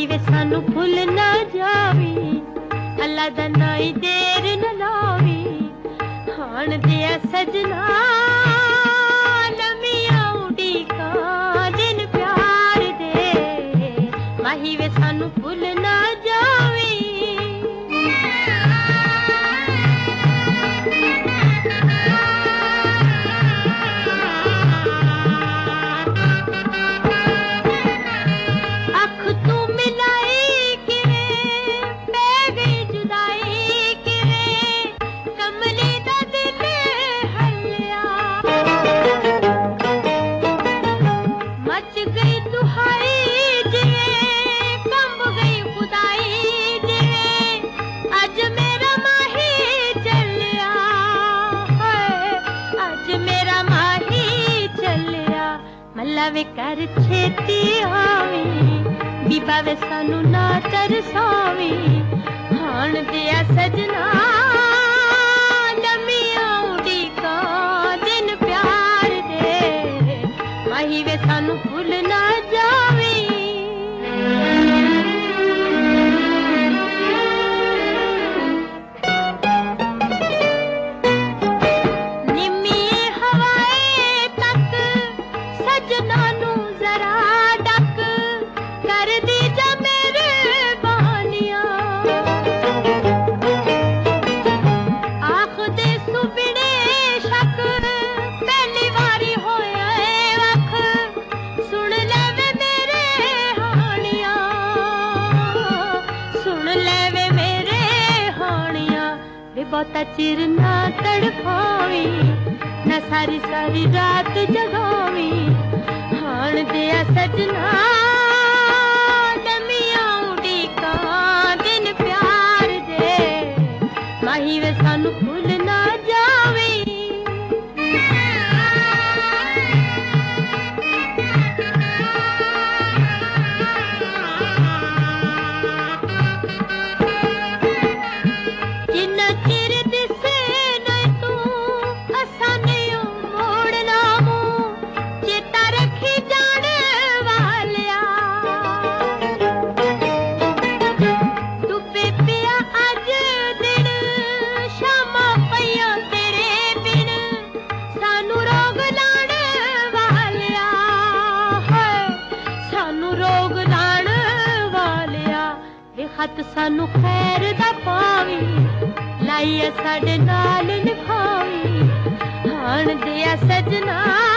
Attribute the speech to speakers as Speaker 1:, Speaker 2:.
Speaker 1: माही वे सानू भुल ना जावी, अल्लाह दा नाई देर न लावी। हाण दिया सजना लमिया उड़ीका दिन प्यार दे, माही वे सानू भुल ना जावी। वे कर छेती आवी, बीबा वे सानू ना तरसावी। हाण दिया सजना लमिया उड़ीका दिन प्यार दे, माही वे सानू भुल ना जावी। बहुता चिर ना तड़पावी, ना सारी सारी रात जगावी। हाण दिया सजना लमिया उड़ीका दिन प्यार दे, माही वे सानू भुल ना जावी। हथ सानू खैर दा पावी, लाइया साडे नाल निभावी। हाण दिया सजना